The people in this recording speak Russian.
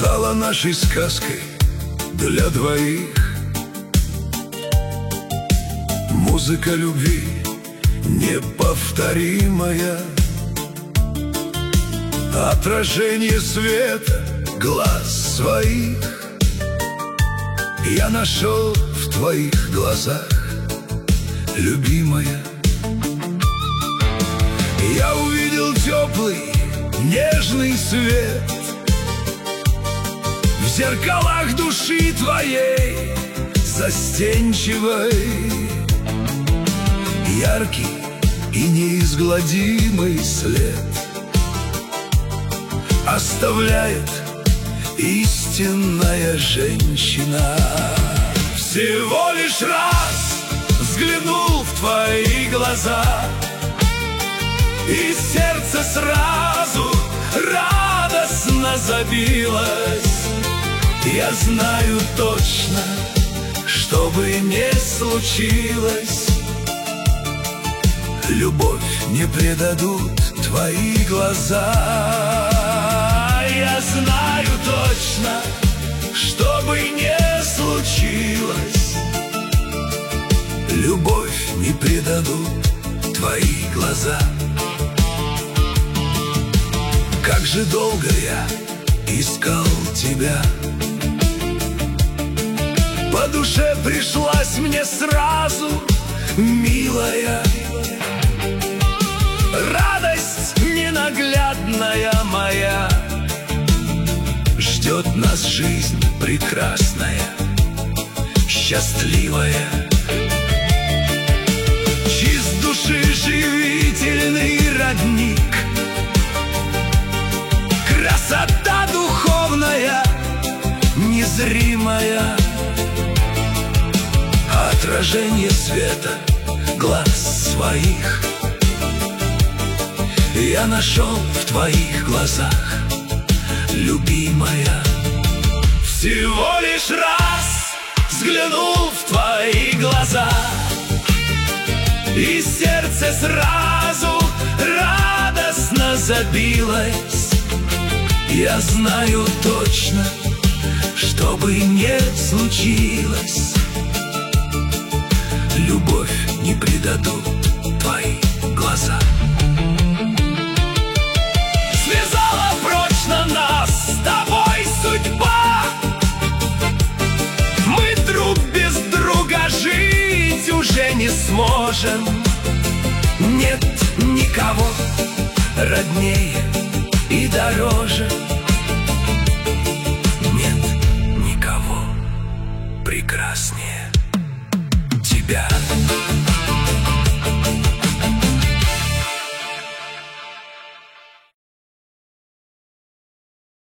стала нашей сказкой для двоих. Музыка любви неповторимая, отражение света глаз своих. Я нашел в твоих глазах, любимая. Я увидел теплый, нежный свет в зеркалах души твоей застенчивой. Яркий и неизгладимый след оставляет истинная женщина. Всего лишь раз взглянул в твои глаза, и сердце сразу радостно забилось. Я знаю точно, что бы ни случилось, любовь не предадут твои глаза. Я знаю точно, что бы ни случилось, любовь не предадут твои глаза. Как же долго я искал тебя, по душе пришлась мне сразу, милая. Радость ненаглядная моя, ждет нас жизнь прекрасная, счастливая. Чист души живительный родник, красота духовная, незримая, отражение света глаз своих. Я нашел в твоих глазах, любимая. Всего лишь раз взглянул в твои глаза, и сердце сразу радостно забилось. Я знаю точно, что бы ни случилось, любовь не предадут твои глаза. Связала прочно нас с тобой судьба, мы друг без друга жить уже не сможем. Нет никого роднее и дороже.